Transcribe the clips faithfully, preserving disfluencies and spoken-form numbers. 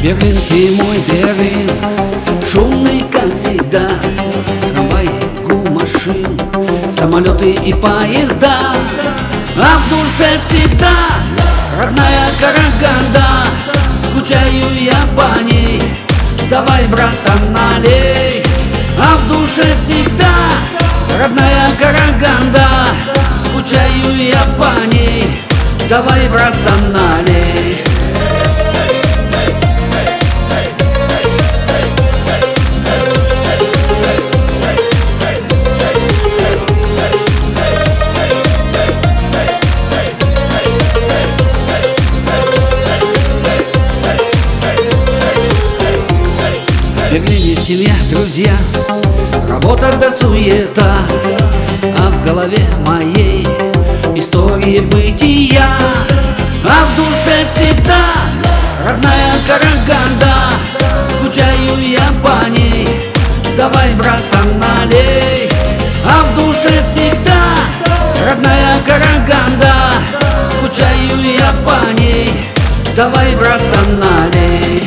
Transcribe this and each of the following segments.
Берлин, ты мой Берлин, шумный, как всегда. Трамвай, гул машин, самолеты и поезда. А в душе всегда родная Караганда. Скучаю я по ней, давай, братан, налей. А в душе всегда родная Караганда. Скучаю я по ней, давай, братан, налей. В Берлине семья, друзья, работа да суета, а в голове моей истории бытия. А в душе всегда родная Караганда. Скучаю я по ней, давай, братан, налей. А в душе всегда родная Караганда. Скучаю я по ней, давай, братан, налей.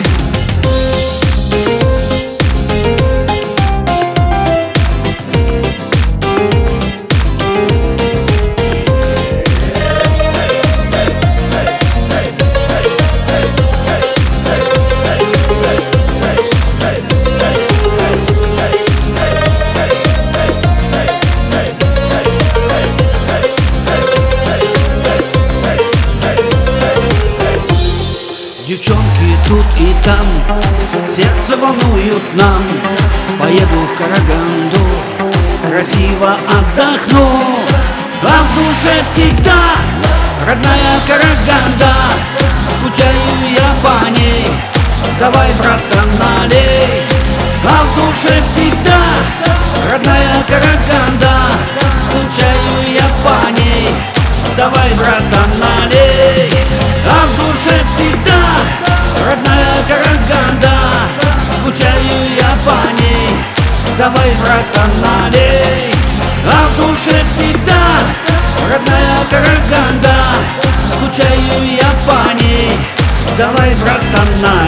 Девчонки тут и там, сердце волнуют нам. Поеду в Караганду, красиво отдохну. А в душе всегда родная Караганда. Скучаю я по ней, давай, братан, налей. А в душе всегда родная Караганда. Скучаю я по ней, давай, братан, налей. А в душе всегда родная Караганда. Скучаю я по ней, давай, братан, налей. А в душе всегда родная Караганда. Скучаю я по ней, давай, братан, налей.